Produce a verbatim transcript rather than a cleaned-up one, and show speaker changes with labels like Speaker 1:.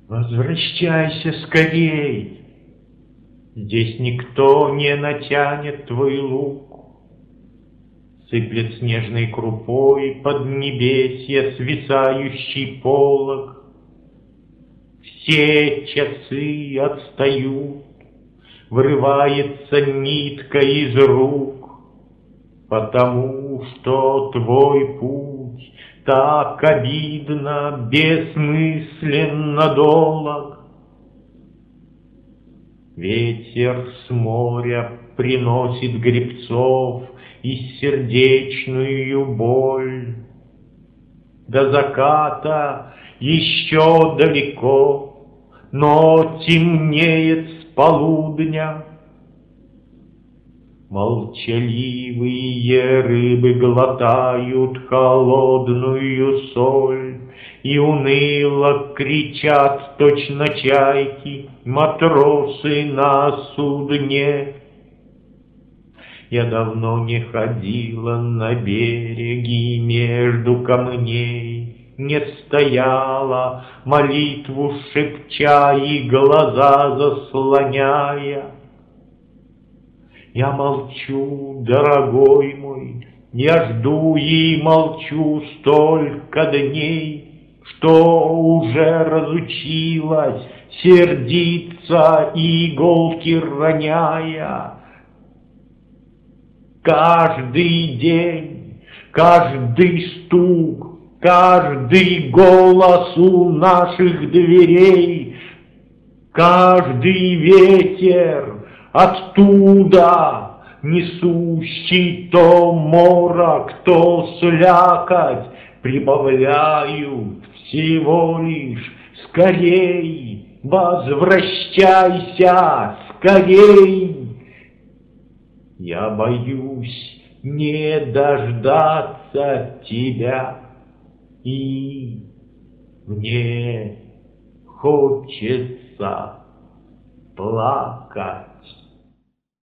Speaker 1: Возвращайся скорей, здесь никто не натянет твой лук. Сыплет снежной крупой под небесье свисающий полог. Все часы отстают, вырывается нитка из рук, потому что твой путь так обидно, бессмысленно долог. Ветер с моря приносит гребцов и сердечную боль. До заката еще далеко, но темнеет с полудня. Молчаливые рыбы глотают холодную соль, и уныло кричат точно чайки матросы на судне. Я давно не ходила на береги между камней, не стояла, молитву шепча и глаза заслоняя. Я молчу, дорогой мой, я жду и молчу столько дней, что уже разучилась сердиться, иголки роняя. Каждый день, каждый стук, каждый голос у наших дверей, каждый ветер оттуда, несущий то морок, то слякоть, прибавляют всего лишь скорей, возвращайся скорей. Я боюсь не дождаться тебя, и мне хочется плакать.